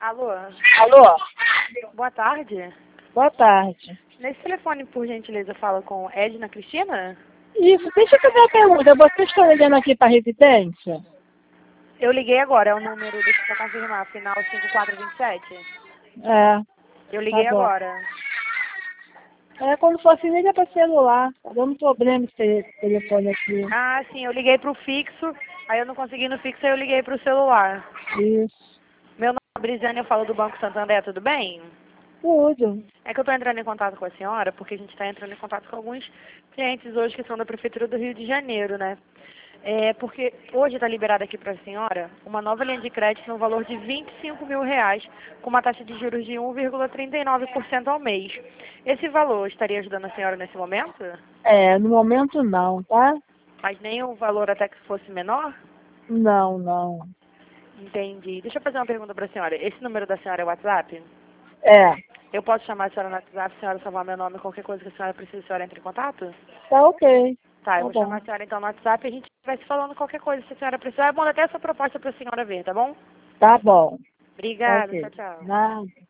Alô? Alô? Boa tarde. Boa tarde. Nesse telefone, por gentileza, fala com Edna Cristina? Isso, deixa eu fazer uma pergunta. Você está ligando aqui para a residência? Eu liguei agora, é o número, deixa eu só confirmar, final 5427. É, Eu tá liguei bom. agora. É como se fosse liga para celular. Tá dando problema esse telefone aqui. Ah, sim, eu liguei pro fixo, aí eu não consegui no fixo, aí eu liguei pro celular. Isso. Meu nome é Brisiane, eu falo do Banco Santander, tudo bem? Tudo. É que eu estou entrando em contato com a senhora, porque a gente está entrando em contato com alguns clientes hoje que são da Prefeitura do Rio de Janeiro, né? Porque hoje está liberada aqui para a senhora uma nova linha de crédito no valor de R$ 25 mil, com uma taxa de juros de 1,39% ao mês. Esse valor estaria ajudando a senhora nesse momento? É, no momento não, tá? Mas nem o valor até que fosse menor? Não, não. Entendi. Deixa eu fazer uma pergunta para a senhora. Esse número da senhora é o WhatsApp? É, Eu posso chamar a senhora no WhatsApp, a senhora salvar meu nome, qualquer coisa que a senhora precise, a senhora entre em contato? tá ok. Tá, eu Tá vou bom. chamar a senhora então no WhatsApp e a gente vai se falando qualquer coisa. Se a senhora precisar, eu mando até essa proposta para a senhora ver, tá bom? Tá bom. Tá Obrigada, ok. tchau, tchau. Nada.